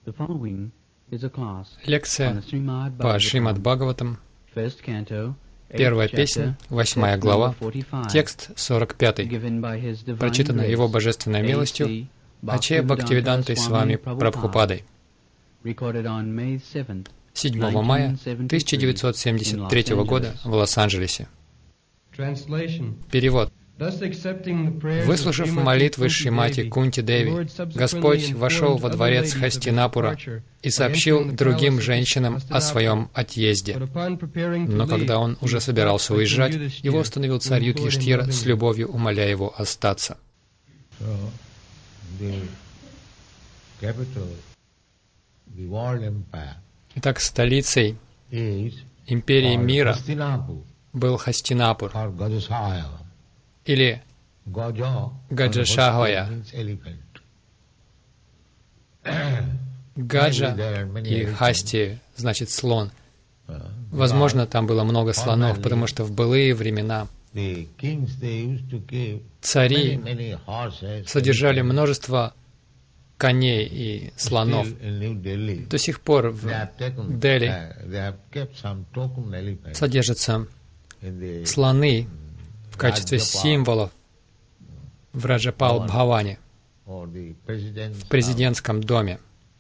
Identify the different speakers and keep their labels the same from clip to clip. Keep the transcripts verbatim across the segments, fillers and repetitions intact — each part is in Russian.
Speaker 1: Лекция по Шримад Бхагаватам, первая песня, восьмая глава, текст сорок пятый, прочитана Его Божественной милостью Ачея Бхактивидантой с вами Прабхупадой. седьмого мая тысяча девятьсот семьдесят третьего года в Лос-Анджелесе. Перевод. Выслушав молитвы Шримати Кунти Деви, Господь вошел во дворец Хастинапура и сообщил другим женщинам о своем отъезде. Но когда он уже собирался уезжать, его остановил царь Юдхиштхира с любовью, умоляя его остаться. Итак, столицей империи мира был Хастинапур, или Гаджашахоя. Гаджа и Хасти значит слон. Возможно, там было много слонов, потому что в былые времена цари содержали множество коней и слонов. До сих пор в Дели содержатся слоны в качестве символов в Раджапал Бхаване, в президентском доме.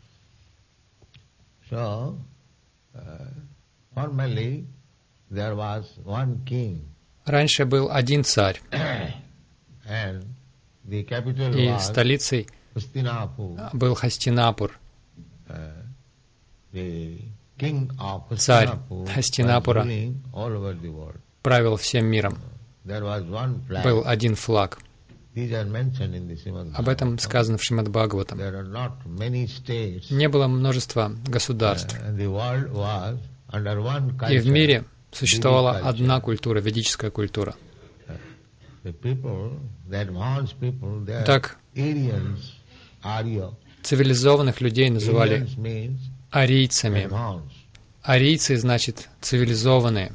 Speaker 1: Раньше был один царь, и столицей был Хастинапур. Царь Хастинапура правил всем миром. Был один флаг. Об этом сказано в Шримад Бхагаватам. Не было множества государств. И в мире существовала одна культура, ведическая культура. Так, цивилизованных людей называли арийцами. Арийцы значит цивилизованные.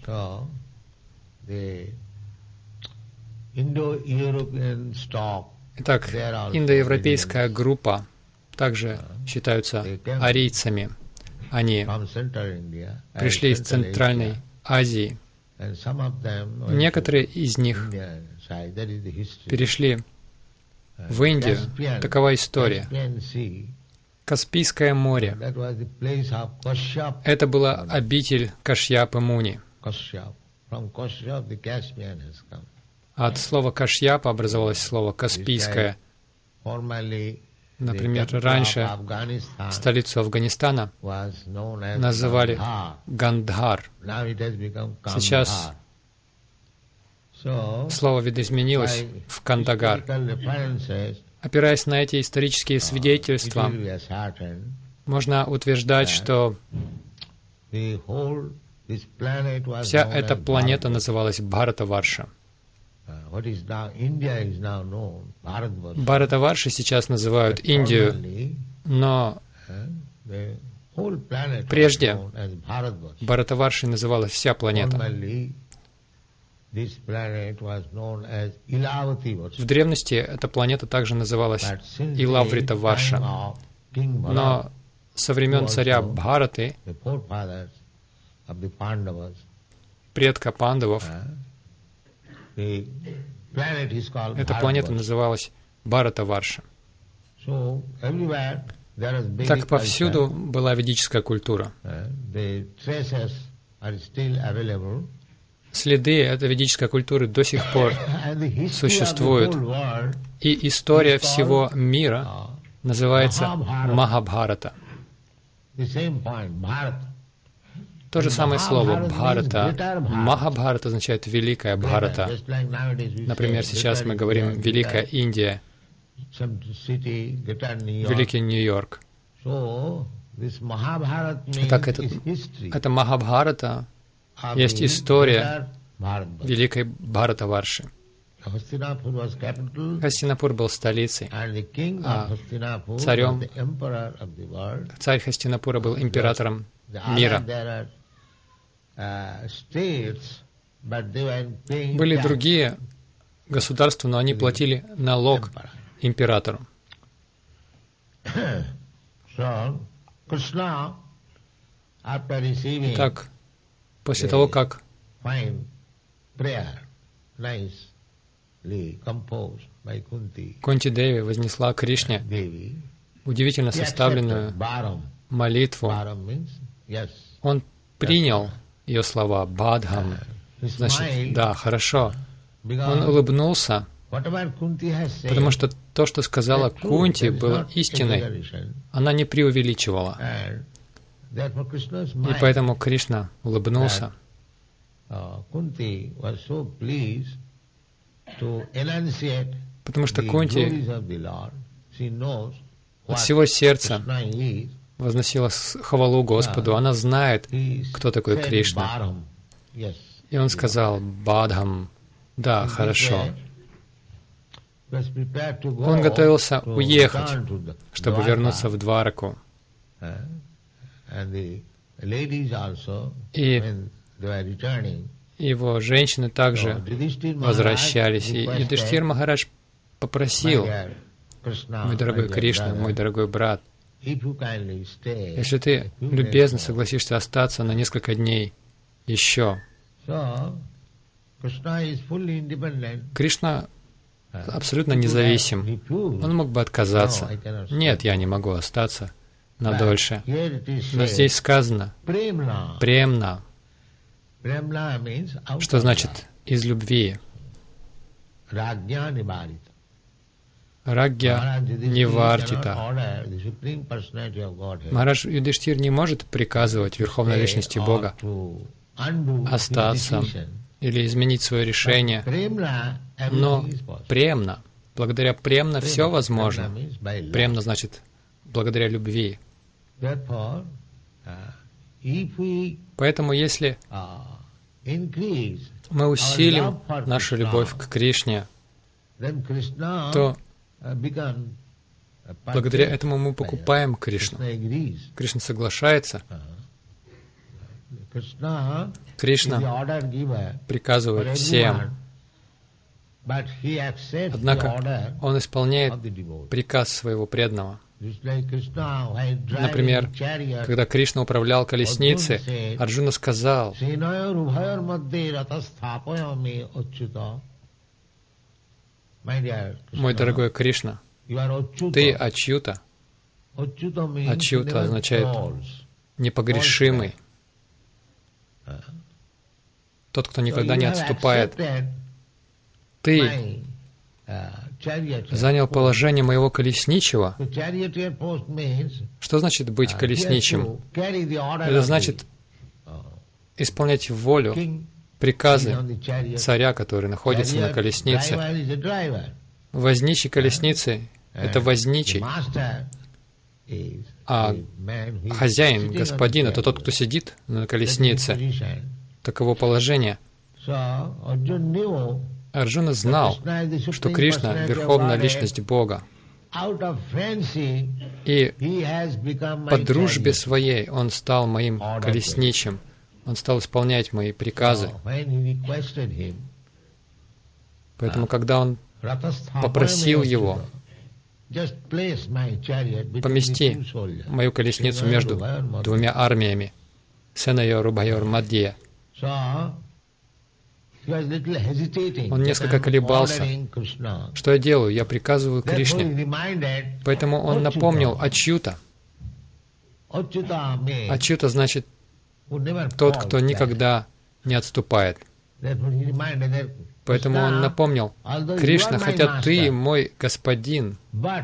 Speaker 1: Итак, индоевропейская группа также считаются арийцами. Они пришли из Центральной Азии. Некоторые из них перешли в Индию. Такова история. Каспийское море. Это была обитель Кашьяпы Муни. От слова Кашьяпа образовалось слово Каспийское. Например, раньше столицу Афганистана называли Гандхар. Сейчас слово видоизменилось в Кандагар. Опираясь на эти исторические свидетельства, можно утверждать, что вся эта планета называлась Бхаратаварша. Бхаратаварши сейчас называют Индию, но прежде Бхаратаваршей называлась вся планета. В древности эта планета также называлась Илавритаварша. Но со времен царя Бхараты, предка пандавов, эта планета называлась Бхаратаварша. Так повсюду была ведическая культура. Следы этой ведической культуры до сих пор существуют. И история всего мира называется Махабхарата. То же самое слово «бхарата». Махабхарата означает «великая Бхарата». Например, сейчас мы говорим «великая Индия», «великий Нью-Йорк». Итак, это, это Махабхарата, есть история великой Бхаратаварши. Хастинапур был столицей, а царем, царь Хастинапура был императором мира. Были другие государства, но они платили налог императору. Итак, после того, как Кунти Деви вознесла Кришне удивительно составленную молитву, он принял ее слова «бадхам», значит, да, хорошо. Он улыбнулся, потому что то, что сказала Кунти, было истиной. Она не преувеличивала. И поэтому Кришна улыбнулся. Потому что Кунти от всего сердца возносила хвалу Господу. Она знает, кто такой Кришна. И он сказал «бадхам». Да, хорошо. Он готовился уехать, чтобы вернуться в Двараку. И его женщины также возвращались. И Юдхиштхир Махарадж попросил: «Мой дорогой Кришна, мой дорогой брат, если ты любезно согласишься остаться на несколько дней еще». Кришна абсолютно независим. Он мог бы отказаться. Нет, я не могу остаться надольше. Но здесь сказано «премна», что значит «из любви». Рагья нивартита. Махарадж Юдхиштхир не может приказывать Верховной Личности Бога остаться или изменить свое решение, но премна, благодаря премна все возможно. Премна значит благодаря любви. Поэтому если мы усилим нашу любовь к Кришне, то благодаря этому мы покупаем Кришну. Кришна соглашается. Кришна приказывает всем. Однако Он исполняет приказ своего преданного. Например, когда Кришна управлял колесницей, Арджуна сказал: «Мой дорогой Кришна, ты Ачюта». Ачюта означает непогрешимый. Тот, кто никогда не отступает. Ты занял положение моего колесничего. Что значит быть колесничим? Это значит исполнять волю, приказы царя, который находится на колеснице. Возничий колесницы — это возничий, а хозяин, господин — это тот, кто сидит на колеснице. Таково положение. Арджуна знал, что Кришна — Верховная Личность Бога. И по дружбе своей Он стал моим колесничим. Он стал исполнять мои приказы. Поэтому, когда Он попросил Его: «Помести мою колесницу между двумя армиями, Сенайор Убайор Мадье», он несколько колебался. Что я делаю? Я приказываю Кришне. Поэтому он напомнил Ачюта. Ачюта значит тот, кто никогда не отступает. Поэтому он напомнил: «Кришна, хотя ты мой господин,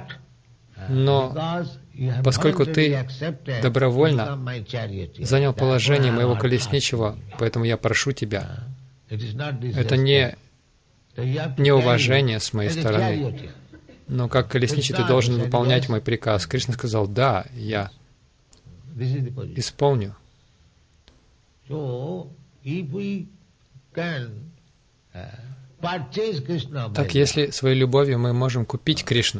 Speaker 1: но поскольку ты добровольно занял положение моего колесничего, поэтому я прошу тебя». Это не неуважение с моей стороны, но как колесничий ты должен выполнять мой приказ. Кришна сказал: «Да, я исполню». Так, если своей любовью мы можем купить Кришну,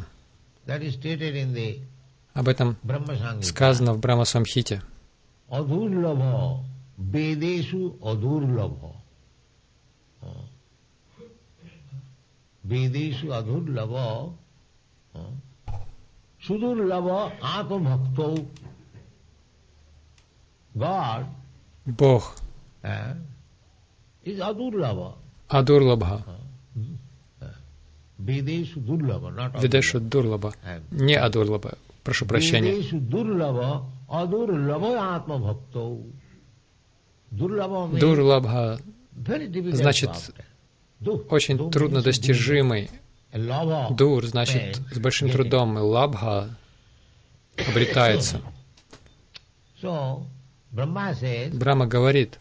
Speaker 1: об этом сказано в Брахма-самхите. Бог Адурлабха. Видешу Дурлаба. Не Адурлаба. Прошу прощения. Дурлабха значит очень труднодостижимый. Дур значит с большим трудом, и лабха обретается. Брахма говорит,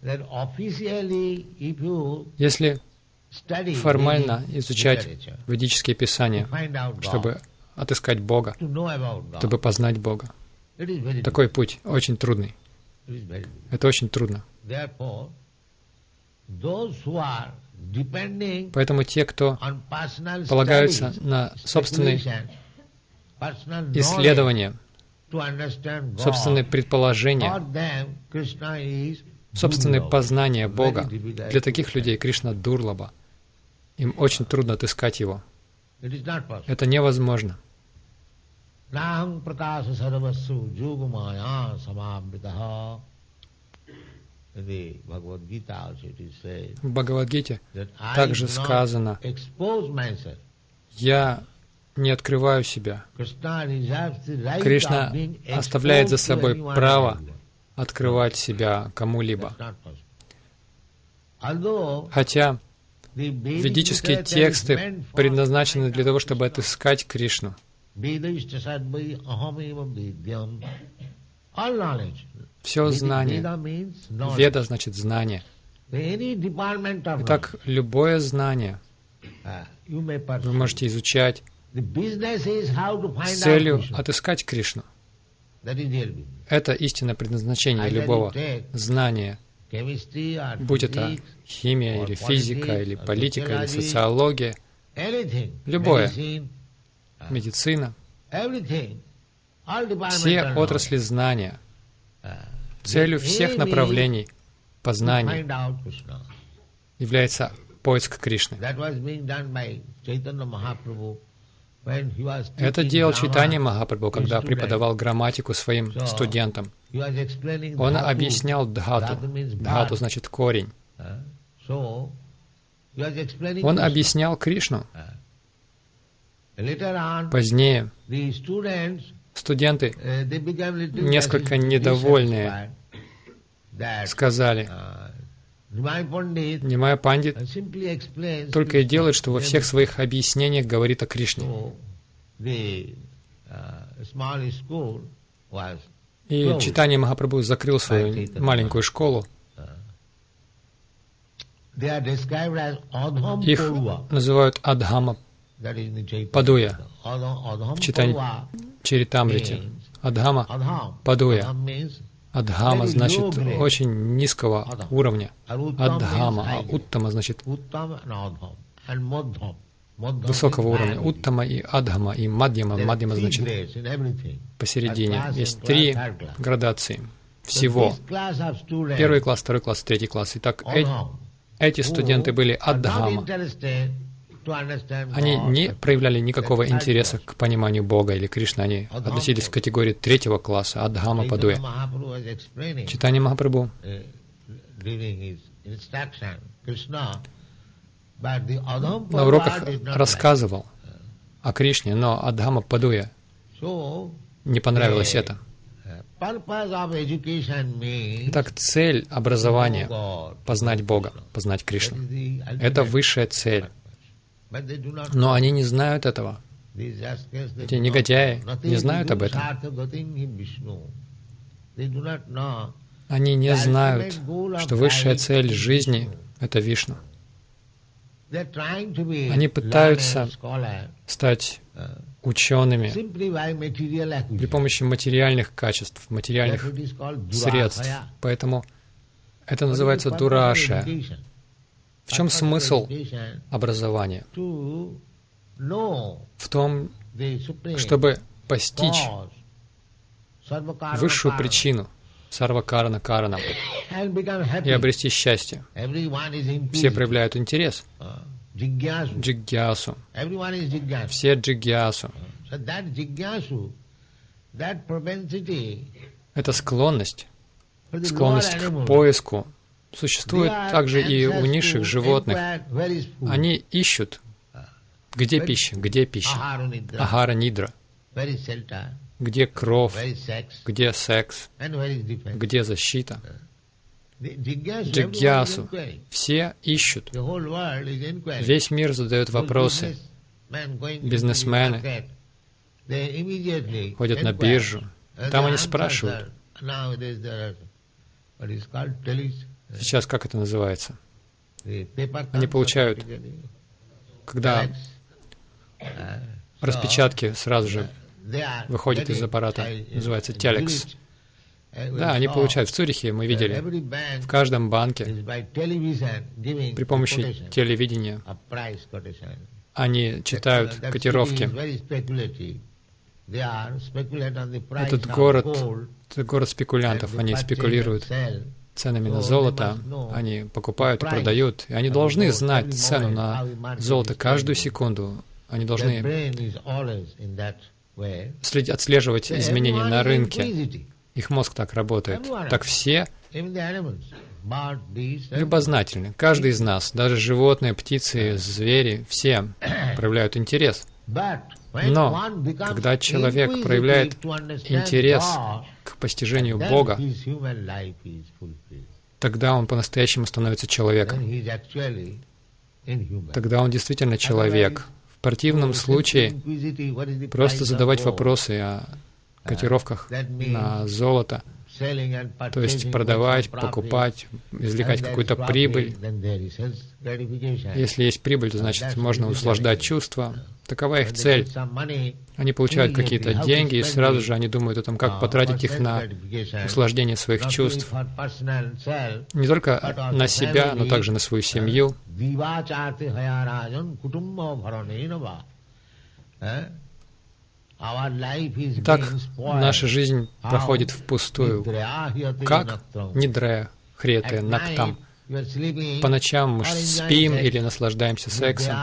Speaker 1: если формально изучать ведические писания, чтобы отыскать Бога, чтобы познать Бога, такой путь очень трудный. Это очень трудно. Поэтому те, кто полагаются на собственные исследования, собственные предположения, собственное познание Бога, для таких людей Кришна Дурлаба. Им очень трудно отыскать Его. Это невозможно. В Бхагавад-гите также сказано: «Я не открываю себя». Кришна оставляет за собой право открывать себя кому-либо. Хотя ведические тексты предназначены для того, чтобы отыскать Кришну. Все знание. Веда значит знание. Итак, любое знание вы можете изучать с целью отыскать Кришну. Это истинное предназначение любого знания, будь это химия, или физика, или политика, или социология, любое, медицина, все отрасли знания, целью всех направлений познания является поиск Кришны. Это делал Чайтанья Махапрабху, когда преподавал грамматику своим студентам. Он объяснял дхату. Дхату значит корень. Он объяснял Кришну. Позднее студенты, несколько недовольные, сказали: Нимай Пандит только и делает, что во всех своих объяснениях говорит о Кришне. И Чайтанья Махапрабху закрыл свою маленькую школу. Их называют Адхама Падуя в Чайтанья Чаритамрите. Адхама Падуя. Адхама значит очень низкого уровня. Адхама, а Уттама значит высокого уровня. Уттама и Адхама, и Мадьяма. Мадьяма значит посередине. Есть три градации всего. Первый класс, второй класс, третий класс. Итак, э- эти студенты были Адхама. Они не проявляли никакого интереса к пониманию Бога или Кришны. Они относились к категории третьего класса, Адхама Падуя. Чайтанья Махапрабху на уроках рассказывал о Кришне, но Адхама Падуя не понравилось это. Итак, цель образования — познать Бога, познать Кришну. Это высшая цель. Но они не знают этого. Эти негодяи не знают об этом. Они не знают, что высшая цель жизни — это Вишну. Они пытаются стать учеными при помощи материальных качеств, материальных средств. Поэтому это называется дураша. В чем смысл образования? В том, чтобы постичь высшую причину, сарвакарана карана, и обрести счастье. Все проявляют интерес, джигьясу. Все джигьясу. Эта склонность, склонность к поиску существует также и у низших животных. Они ищут, где пища, где пища, агара нидра, где кровь, где секс, где защита. Джигьясу. Все ищут. Весь мир задает вопросы. Бизнесмены ходят на биржу. Там они спрашивают. Сейчас как это называется? Они получают, когда распечатки сразу же выходят из аппарата, называется телекс. Да, они получают. В Цюрихе мы видели, в каждом банке при помощи телевидения они читают котировки. Этот город, это город спекулянтов. Они спекулируют ценами на золото, они покупают и продают. И они должны знать цену на золото каждую секунду. Они должны отслеживать изменения на рынке. Их мозг так работает. Так все любознательны. Каждый из нас, даже животные, птицы, звери, все проявляют интерес. Но когда человек проявляет интерес к постижению Бога, тогда он по-настоящему становится человеком. Тогда он действительно человек. В противном случае просто задавать вопросы о котировках на золото, то есть продавать, покупать, извлекать какую-то прибыль. Если есть прибыль, то значит можно услаждать чувства. Такова их цель. Они получают какие-то деньги, и сразу же они думают о том, как потратить их на услаждение своих чувств. Не только на себя, но также на свою семью. Так наша жизнь проходит впустую. Как? Нидрея, хрете, нактам. По ночам мы спим или наслаждаемся сексом.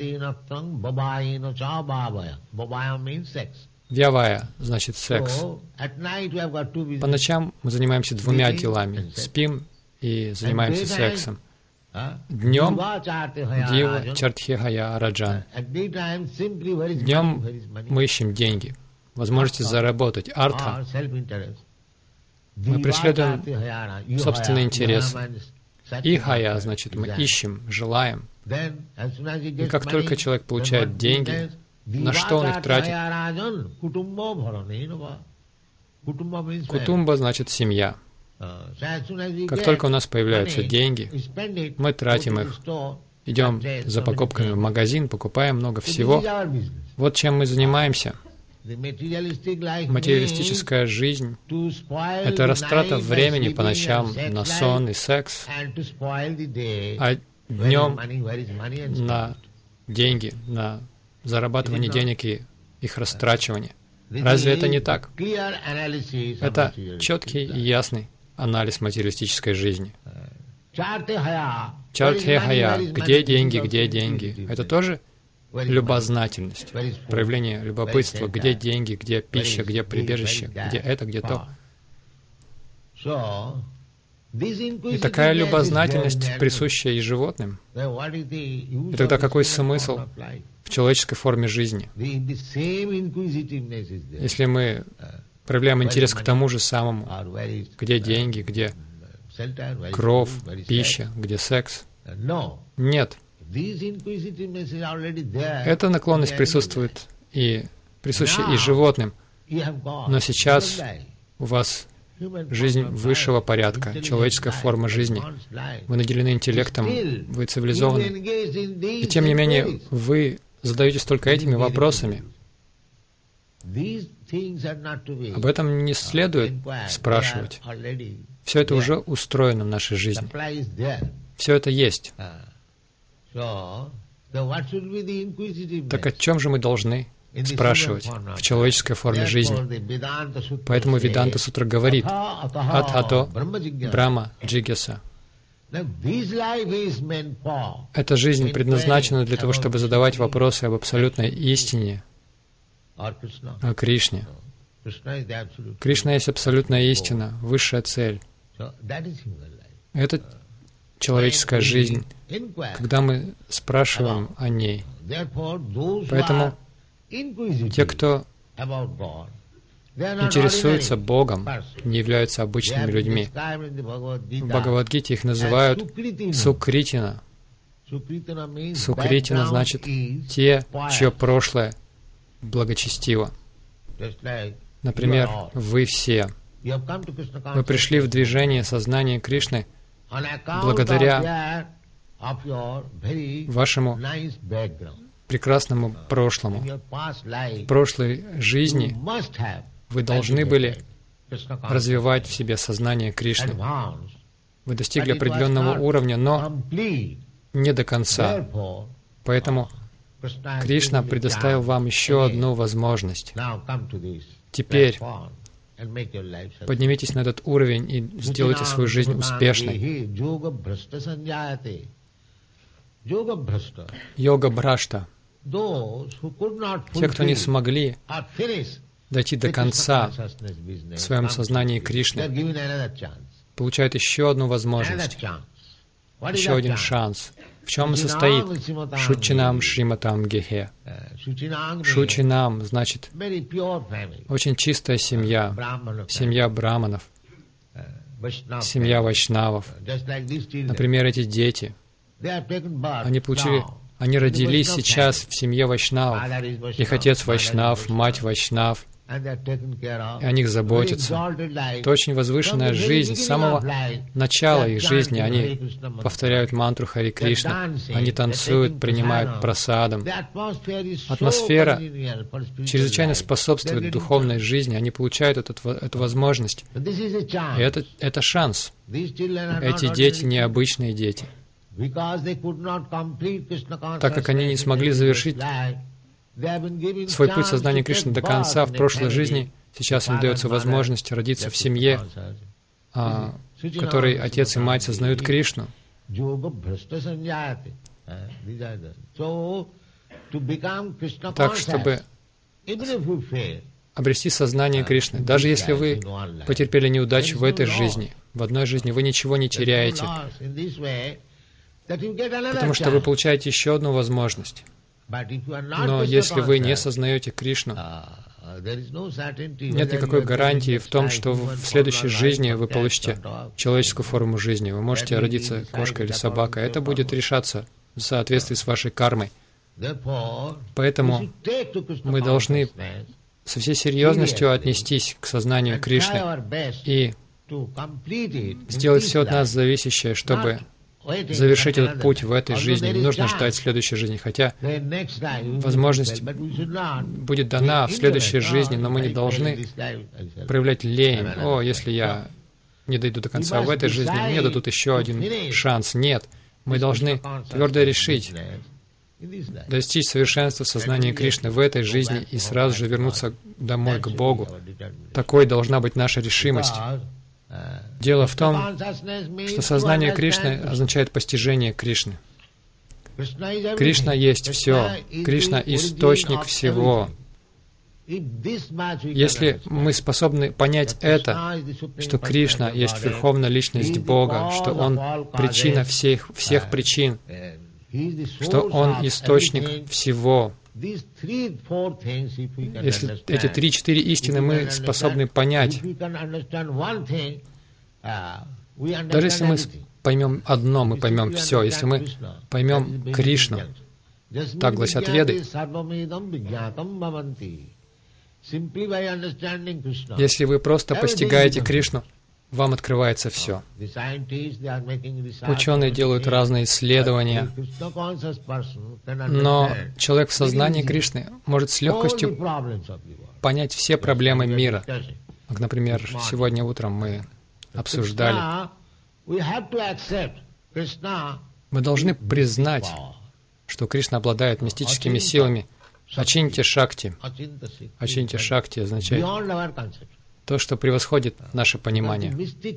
Speaker 1: Вьявая значит секс. По ночам мы занимаемся двумя делами. Спим и занимаемся сексом. Днем Дива Чартхегая Раджан. Днем мы ищем деньги, возможности заработать, артха. Мы преследуем собственный интерес. И хая, значит, мы ищем, желаем. И как только человек получает деньги, на что он их тратит? Кутумба значит семья. Как только у нас появляются деньги, мы тратим их. Идем за покупками в магазин, покупаем много всего. Вот чем мы занимаемся. Материалистическая жизнь — это растрата времени по ночам на сон и секс, а днем на деньги, на зарабатывание денег и их растрачивание. Разве это не так? Это четкий и ясный анализ материалистической жизни. Чартхехая, где деньги, где деньги? Это тоже любознательность, проявление любопытства, где деньги, где пища, где прибежище, где это, где то. И такая любознательность присуща и животным. И тогда какой смысл в человеческой форме жизни? Если мы проявляем интерес к тому же самому, где деньги, где кровь, пища, где секс? Нет. Эта наклонность присутствует и присуща и животным. Но сейчас у вас жизнь высшего порядка, человеческая форма жизни. Вы наделены интеллектом, вы цивилизованы. И тем не менее, вы задаетесь только этими вопросами. Об этом не следует спрашивать. Все это уже устроено в нашей жизни. Все это есть. Так о чем же мы должны спрашивать в человеческой форме жизни? Поэтому Веданта Сутра говорит: «Атхато Брахма Джигьяса». Эта жизнь предназначена для того, чтобы задавать вопросы об абсолютной истине о Кришне. Кришна есть абсолютная истина, высшая цель. Это человеческая жизнь, когда мы спрашиваем о ней. Поэтому те, кто интересуются Богом, не являются обычными людьми. В Бхагавад-гите их называют Сукритина. Сукритина значит те, чье прошлое благочестиво. Например, вы все. Вы пришли в движение сознания Кришны благодаря вашему прекрасному прошлому. В прошлой жизни вы должны были развивать в себе сознание Кришны. Вы достигли определенного уровня, но не до конца. Поэтому Кришна предоставил вам еще одну возможность. Теперь поднимитесь на этот уровень и сделайте свою жизнь успешной. Йога-бхрашта. Те, кто не смогли дойти до конца в своем сознании Кришны, получают еще одну возможность, еще один шанс. В чем состоит Шучинам Шриматам Гехе? Шучинам значит очень чистая семья, семья браманов, семья вайшнавов. Например, эти дети, они получили, они родились сейчас в семье вайшнавов. Их отец вайшнав, мать вайшнав, и о них заботятся. Это очень возвышенная жизнь. С самого начала их жизни они повторяют мантру Хари Кришна, они танцуют, принимают прасадам. Атмосфера чрезвычайно способствует духовной жизни, они получают этот, эту возможность. И это, это шанс. Эти дети необычные дети. Так как они не смогли завершить свой путь сознания Кришны до конца в прошлой жизни, сейчас им дается возможность родиться в семье, а, в которой отец и мать сознают Кришну. Так, чтобы обрести сознание Кришны. Даже если вы потерпели неудачу в этой жизни, в одной жизни, вы ничего не теряете, потому что вы получаете еще одну возможность. Но если вы не сознаете Кришну, нет никакой гарантии в том, что в следующей жизни вы получите человеческую форму жизни. Вы можете родиться кошкой или собакой. Это будет решаться в соответствии с вашей кармой. Поэтому мы должны со всей серьезностью отнестись к сознанию Кришны и сделать все от нас зависящее, чтобы завершить этот путь в этой жизни. Не нужно ждать следующей жизни, хотя возможность будет дана в следующей жизни, но мы не должны проявлять лень. О, если я не дойду до конца в этой жизни, мне дадут еще один шанс. Нет, мы должны твердо решить достичь совершенства сознания Кришны в этой жизни и сразу же вернуться домой к Богу. Такой должна быть наша решимость. Дело в том, что сознание Кришны означает постижение Кришны. Кришна есть все. Кришна — источник всего. Если мы способны понять это, что Кришна есть Верховная Личность Бога, что Он причина всех, всех причин, что Он источник всего, если эти три-четыре истины мы способны понять, даже если мы поймем одно, мы поймем все. Если мы поймем Кришну, так гласят Веды, если вы просто постигаете Кришну, вам открывается все. Ученые делают разные исследования, но человек в сознании Кришны может с легкостью понять все проблемы мира. Как, например, сегодня утром мы обсуждали. Мы должны признать, что Кришна обладает мистическими силами. Ачинтя Шакти. Ачинтя Шакти означает то, что превосходит наше понимание.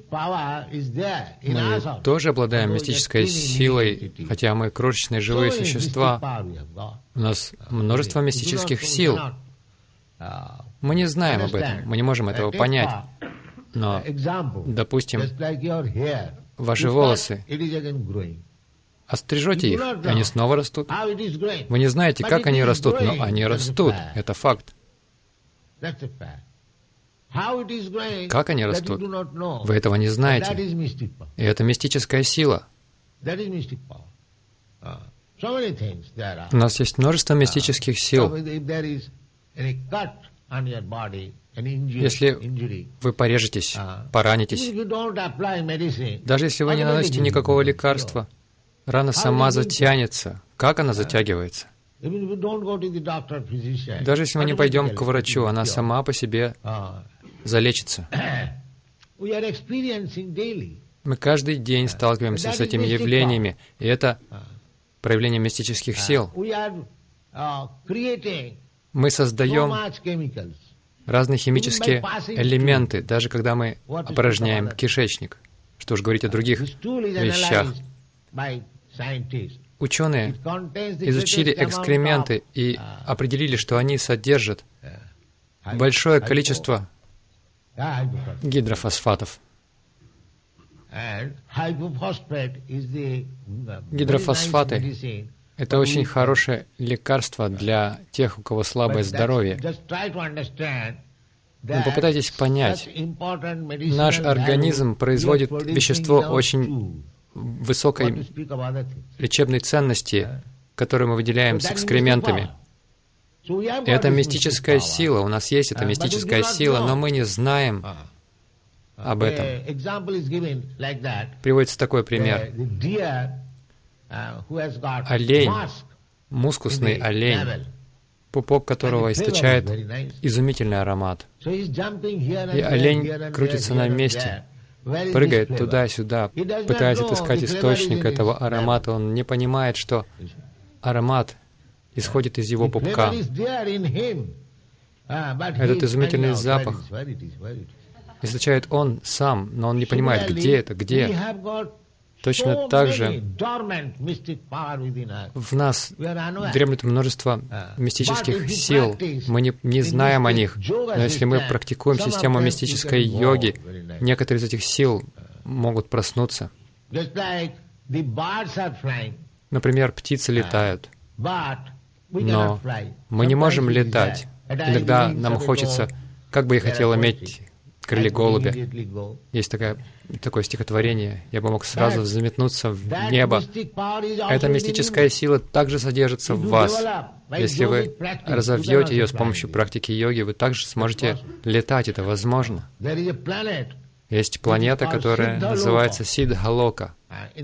Speaker 1: Мы тоже обладаем мистической силой, хотя мы крошечные живые существа. У нас множество мистических сил. Мы не знаем об этом, мы не можем этого понять. Но, допустим, ваши волосы, острижете их, и они снова растут. Вы не знаете, как они растут, но они растут. Это факт. Как они растут? Вы этого не знаете. И это мистическая сила. У нас есть множество мистических сил. Если вы порежетесь, поранитесь, даже если вы не наносите никакого лекарства, рана сама затянется. Как она затягивается? Даже если мы не пойдем к врачу, она сама по себе залечится. Мы каждый день сталкиваемся с этими явлениями, и это проявление мистических сил. Мы создаем разные химические элементы, даже когда мы опорожняем кишечник. Что уж говорить о других вещах. Ученые изучили экскременты и определили, что они содержат большое количество гидрофосфатов. Гидрофосфаты — это очень хорошее лекарство для тех, у кого слабое здоровье. Но попытайтесь понять, наш организм производит вещество очень высокой лечебной ценности, которое мы выделяем с экскрементами. И это мистическая сила, у нас есть эта мистическая сила, но мы не знаем об этом. Приводится такой пример. Олень, мускусный олень, пупок которого источает изумительный аромат. И олень крутится на месте, прыгает туда-сюда, пытаясь отыскать источник этого аромата. Он не понимает, что аромат исходит из его пупка. Этот изумительный запах источает он сам, но он не понимает, где это, где. Точно так же в нас дремлет множество мистических сил. Мы не, не знаем о них, но если мы практикуем систему мистической йоги, некоторые из этих сил могут проснуться. Например, птицы летают, но мы не можем летать. Иногда нам хочется, как бы я хотел иметь крылья голубя. Есть такая, такое стихотворение. Я бы мог сразу взметнуться в небо. Эта мистическая сила также содержится в вас. Если вы разовьете ее с помощью практики йоги, вы также сможете летать. Это возможно. Есть планета, которая называется Сиддхалока.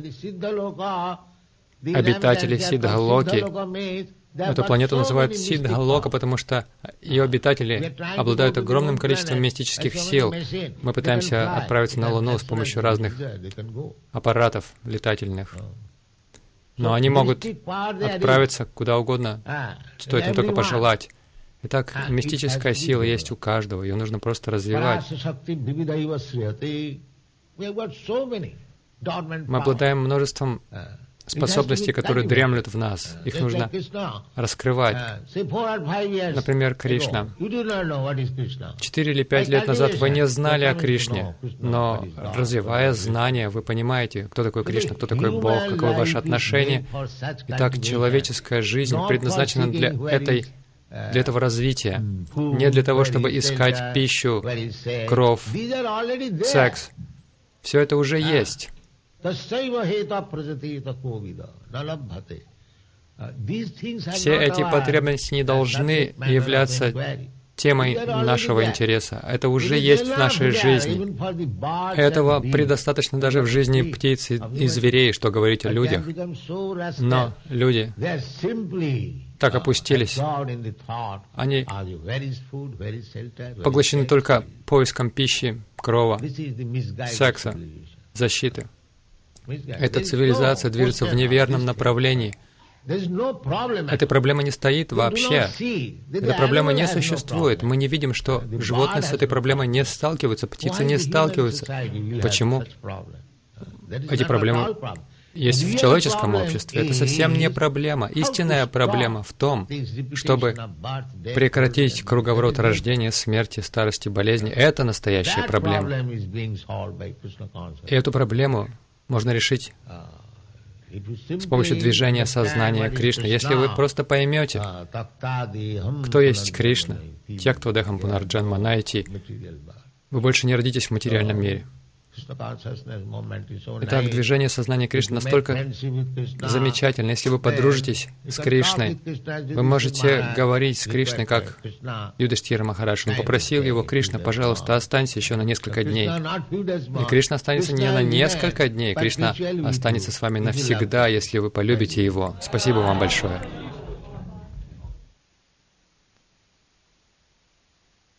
Speaker 1: Обитатели Сиддхалоки. Эту планету называют Сиддхалока, потому что ее обитатели обладают огромным количеством мистических сил. Мы пытаемся отправиться на Луну с помощью разных аппаратов летательных. Но они могут отправиться куда угодно, стоит им только пожелать. Итак, мистическая сила есть у каждого, ее нужно просто развивать. Мы обладаем множеством способностей, которые дремлют в нас. Их нужно раскрывать. Например, Кришна. Четыре или пять лет назад вы не знали о Кришне, но развивая знания, вы понимаете, кто такой Кришна, кто такой Бог, каковы ваши отношения. Итак, человеческая жизнь предназначена для этой для этого развития, не для того, чтобы искать пищу, кров, секс. Все это уже есть. Все эти потребности не должны являться темой нашего интереса. Это уже есть в нашей жизни. Этого предостаточно даже в жизни птиц и зверей, что говорить о людях. Но люди так опустились. Они поглощены только поиском пищи, крова, секса, защиты. Эта цивилизация движется в неверном направлении. Этой проблемы не стоит вообще. Эта проблема не существует. Мы не видим, что животные с этой проблемой не сталкиваются, птицы не сталкиваются. Почему? Эти проблемы есть в человеческом обществе. Это совсем не проблема. Истинная проблема в том, чтобы прекратить круговорот рождения, смерти, старости, болезни. Это настоящая проблема. И эту проблему можно решить с помощью движения сознания Кришны. Если вы просто поймете, кто есть Кришна, Тьяктва Дехам Пунарджанма Найти, вы больше не родитесь в материальном мире. Итак, движение сознания Кришны настолько замечательно. Если вы подружитесь с Кришной, вы можете говорить с Кришной, как Юдхиштхира Махарадж. Он попросил его: Кришна, пожалуйста, останься еще на несколько дней. И Кришна останется не на несколько дней, Кришна останется с вами навсегда, если вы полюбите Его. Спасибо вам большое.